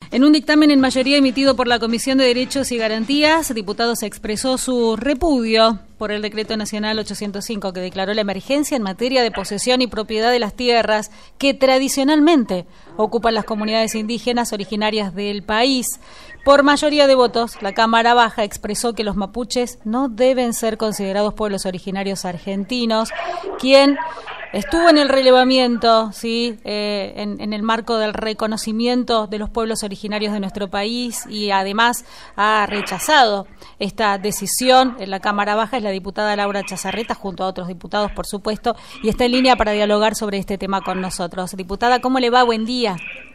En un dictamen en mayoría emitido por la Comisión de Derechos y Garantías, Diputados expresó su repudio por el Decreto Nacional 805 que declaró la emergencia en materia de posesión y propiedad de las tierras que tradicionalmente ocupan las comunidades indígenas originarias del país. Por mayoría de votos, la Cámara Baja expresó que los mapuches no deben ser considerados pueblos originarios argentinos, quien estuvo en el relevamiento, ¿sí? En el marco del reconocimiento de los pueblos originarios de nuestro país, y además ha rechazado esta decisión en la Cámara Baja es la diputada Laura Chazarreta, junto a otros diputados, por supuesto, y está en línea para dialogar sobre este tema con nosotros. Diputada, ¿cómo le va? Buen día.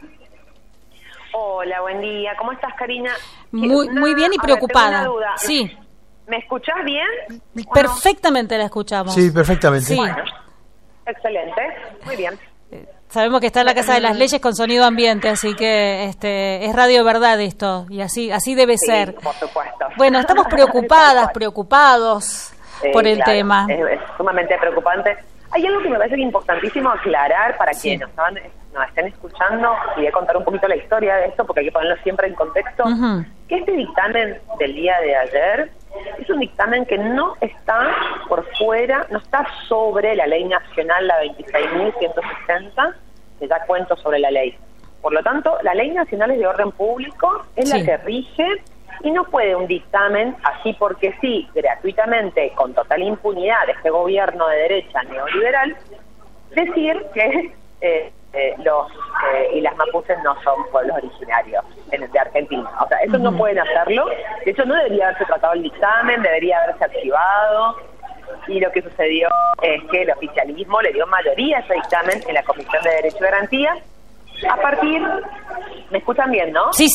Hola, buen día. ¿Cómo estás, Karina? Muy bien y preocupada. Tengo una duda. Sí. ¿Me escuchás bien? Perfectamente la escuchamos. Sí, perfectamente. Sí. Bueno, excelente. Muy bien. Sabemos que está en la Casa de las Leyes con sonido ambiente, así que es Radio Verdad esto, y así debe ser. Por supuesto. Bueno, estamos preocupados por el tema. Es sumamente preocupante. Hay algo que me parece importantísimo aclarar para quienes nos estén escuchando, y voy a contar un poquito la historia de esto porque hay que ponerlo siempre en contexto. Que este dictamen del día de ayer es un dictamen que no está por fuera, no está sobre la ley nacional, la 26.160, que ya cuento sobre la ley. Por lo tanto, la ley nacional es de orden público, es la que rige, y no puede un dictamen, así porque sí, gratuitamente, con total impunidad de este gobierno de derecha neoliberal, decir que los y las mapuches no son pueblos originarios de Argentina. O sea, eso no pueden hacerlo. De hecho, no debería haberse tratado el dictamen, debería haberse archivado. Y lo que sucedió es que el oficialismo le dio mayoría a ese dictamen en la Comisión de Derecho y Garantías. A partir... ¿Me escuchan bien, no? Sí.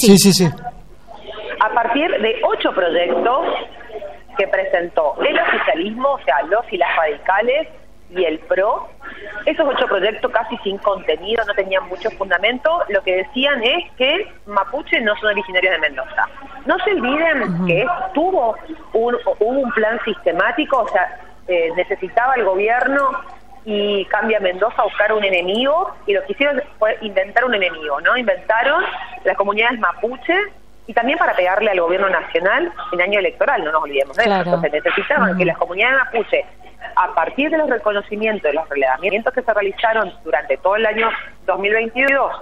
A partir de 8 proyectos que presentó el oficialismo, o sea, los y las radicales y el PRO. Esos 8 proyectos, casi sin contenido, no tenían mucho fundamento. Lo que decían es que mapuches no son originarios de Mendoza. No se olviden que hubo un plan sistemático, o sea, necesitaba el gobierno y Cambia Mendoza a buscar un enemigo, y lo que hicieron fue inventar un enemigo, ¿no? Inventaron las comunidades mapuche, y también para pegarle al gobierno nacional en año electoral, no nos olvidemos de eso. Entonces necesitaban que las comunidades mapuche, a partir de los reconocimientos, de los relevamientos que se realizaron durante todo el año 2022,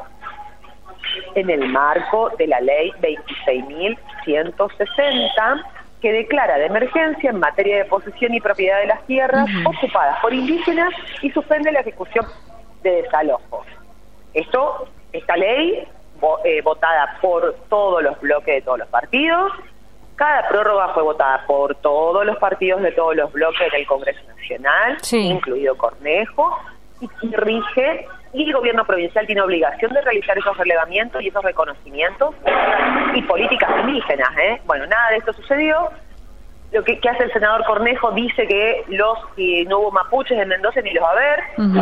en el marco de la ley 26.160, que declara de emergencia en materia de posesión y propiedad de las tierras ocupadas por indígenas y suspende la ejecución de desalojos. Esta ley, votada por todos los bloques de todos los partidos. Cada prórroga fue votada por todos los partidos de todos los bloques del Congreso Nacional, incluido Cornejo, y rige, y el gobierno provincial tiene obligación de realizar esos relevamientos y esos reconocimientos y políticas indígenas. Bueno, nada de esto sucedió. Lo que hace el senador Cornejo, dice que no hubo mapuches en Mendoza ni los va a haber,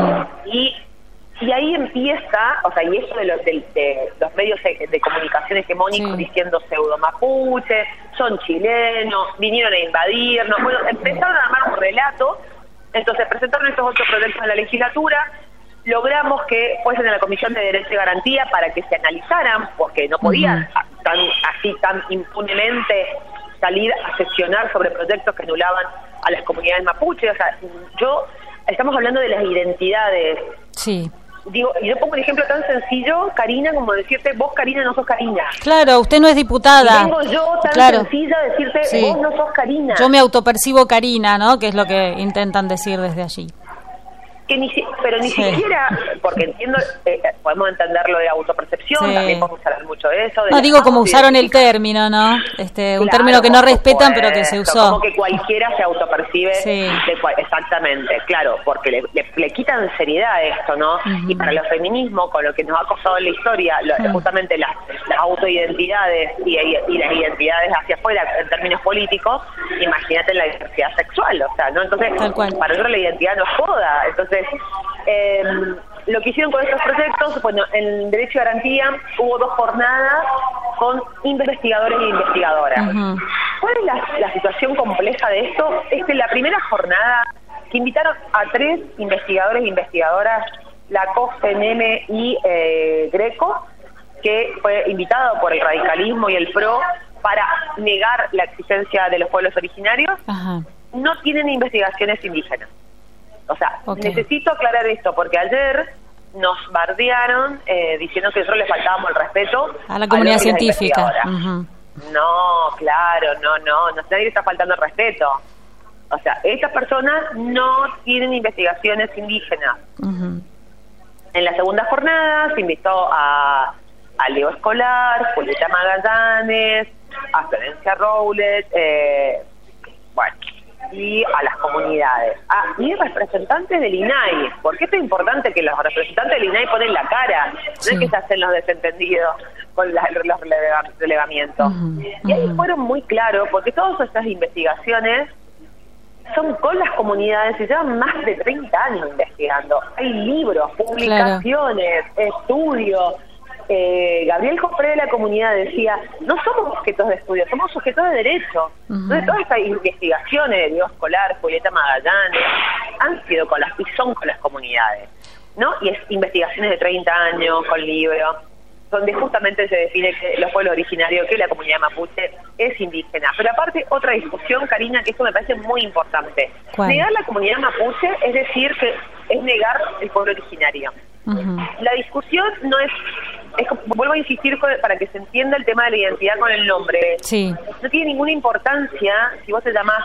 y ahí empieza, o sea, y eso de los medios de comunicación hegemónicos diciendo pseudo mapuche, son chilenos, vinieron a invadirnos. Bueno, empezaron a armar un relato. Entonces presentaron estos 8 proyectos en la legislatura, logramos que fuesen a la Comisión de Derecho y Garantía para que se analizaran, porque no podían tan impunemente salir a sesionar sobre proyectos que anulaban a las comunidades mapuche. O sea, estamos hablando de las identidades. Sí. Digo, y yo pongo un ejemplo tan sencillo, Karina, como decirte, vos, Karina, no sos Karina. Claro, usted no es diputada. Y vengo yo tan sencilla a decirte, vos no sos Karina. Yo me autopercibo Karina, ¿no? Que es lo que intentan decir desde allí. Pero ni siquiera, porque entiendo, podemos entender lo de autopercepción, también podemos hablar mucho de eso. No, digo como usaron el término, ¿no? Un término que no respetan, pero que se usó. Como que cualquiera se autopercibe, exactamente, claro, porque le quitan seriedad a esto, ¿no? Y para los feminismos, con lo que nos ha costado en la historia, justamente las autoidentidades y las identidades hacia afuera, en términos políticos, imagínate la diversidad sexual, o sea, ¿no? Entonces, para nosotros la identidad no es joda. Entonces, lo que hicieron con estos proyectos, bueno, en Derecho y Garantía hubo 2 jornadas con investigadores e investigadoras. ¿Cuál es la situación compleja de esto? Es que la primera jornada, que invitaron a 3 investigadores e investigadoras, la COF, CNM y Greco, que fue invitado por el radicalismo y el PRO para negar la existencia de los pueblos originarios, no tienen investigaciones indígenas. O sea, necesito aclarar esto, porque ayer nos bardearon diciendo que nosotros le faltábamos el respeto a la comunidad científica. No, claro, no, nadie le está faltando el respeto. O sea, estas personas no tienen investigaciones indígenas. En la segunda jornada se invitó a Leo Escolar, Julieta Magallanes, a Florencia Rowlet, y a las comunidades. Y representantes del INAI. ¿Por qué esto es importante? Que los representantes del INAI ponen la cara, no es que se hacen los desentendidos con los relevamientos. Y ahí fueron muy claros, porque todas estas investigaciones son con las comunidades y llevan más de 30 años investigando. Hay libros, publicaciones, estudios. Gabriel Jofré de la comunidad decía, no somos sujetos de estudio, somos sujetos de derecho. Entonces todas estas investigaciones de Leo Escolar, Julieta Magallanes, han sido y son con las comunidades, ¿no? Y es investigaciones de 30 años, con libros, donde justamente se define que los pueblos originarios, que la comunidad mapuche es indígena. Pero aparte, otra discusión, Karina, que esto me parece muy importante. ¿Cuál? Negar la comunidad mapuche es decir que es negar el pueblo originario. La discusión no es vuelvo a insistir para que se entienda el tema de la identidad con el nombre. No tiene ninguna importancia si vos te llamás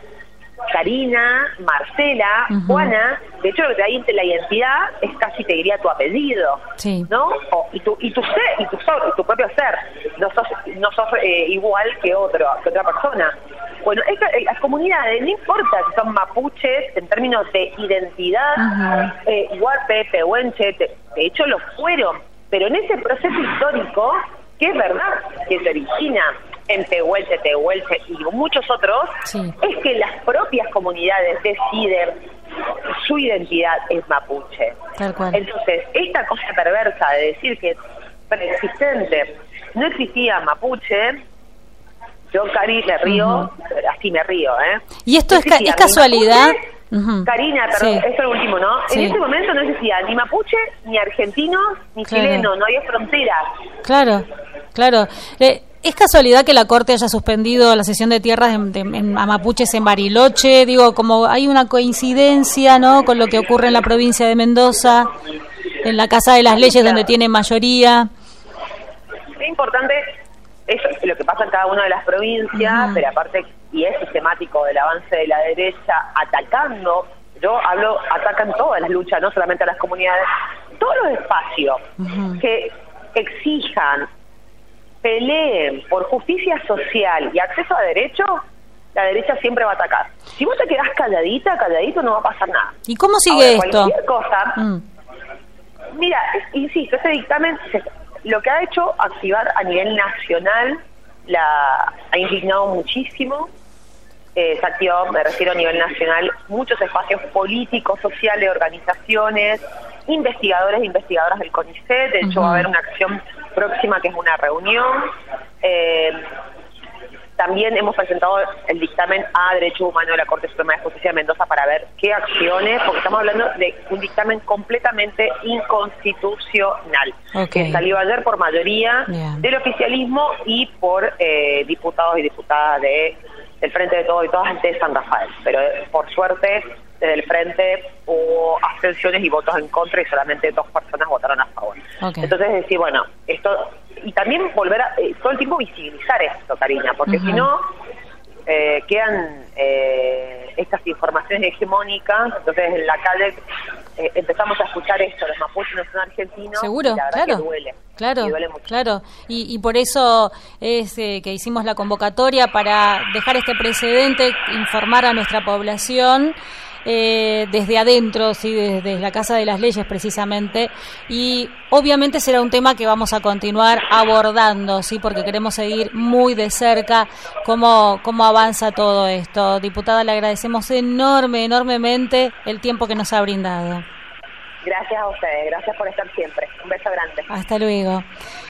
Karina, Marcela, Juana. De hecho, lo que te da la identidad es casi, te diría, tu apellido, ¿no? Y tu propio ser. No sos igual que otra persona. Bueno, las comunidades, no importa si son mapuches en términos de identidad, huarpe, pehuenche, de hecho lo fueron, pero en ese proceso histórico, que es verdad que se origina en Pehuelche, Tehuelche y muchos otros, es que las propias comunidades deciden su identidad es mapuche. Tal cual. Entonces, esta cosa perversa de decir que preexistente no existía mapuche, yo, Cari, me río, así me río, ¿Y esto es casualidad? Karina, perdón, eso es lo último, ¿no? En ese momento no existía ni mapuche, ni argentino, ni chileno, no había fronteras. Claro. ¿Es casualidad que la Corte haya suspendido la cesión de tierras a mapuches en Bariloche? Digo, como hay una coincidencia, ¿no?, con lo que ocurre en la provincia de Mendoza, en la Casa de las Leyes, donde tiene mayoría. Es importante eso, lo que pasa en cada una de las provincias, pero aparte, y es sistemático del avance de la derecha atacando, atacan todas las luchas, no solamente a las comunidades, todos los espacios que exijan, peleen por justicia social y acceso a derechos, la derecha siempre va a atacar. Si vos te quedás calladito, no va a pasar nada. ¿Y cómo sigue esto? Cualquier cosa, mira, insisto, este dictamen lo que ha hecho activar a nivel nacional, ha indignado muchísimo, se activó, me refiero a nivel nacional, muchos espacios políticos, sociales, organizaciones, investigadores e investigadoras del CONICET. De hecho va a haber una acción próxima que es una reunión. También hemos presentado el dictamen a Derechos Humanos de la Corte Suprema de Justicia de Mendoza para ver qué acciones, porque estamos hablando de un dictamen completamente inconstitucional, que salió ayer por mayoría del oficialismo y por diputados y diputadas del Frente de Todos y Todas de San Rafael. Pero por suerte, desde el Frente hubo abstenciones y votos en contra y solamente 2 personas votaron a favor. Entonces, es decir, bueno, esto... Y también volver a todo el tiempo visibilizar esto, Karina, porque si no quedan estas informaciones hegemónicas. Entonces en la calle empezamos a escuchar esto, los mapuches no son argentinos. Seguro, y la verdad que duele. Claro, y por eso es que hicimos la convocatoria para dejar este precedente, informar a nuestra población desde adentro, desde la Casa de las Leyes precisamente, y obviamente será un tema que vamos a continuar abordando, porque queremos seguir muy de cerca cómo avanza todo esto. Diputada, le agradecemos enormemente el tiempo que nos ha brindado. Gracias a ustedes, gracias por estar siempre. Un beso grande. Hasta luego.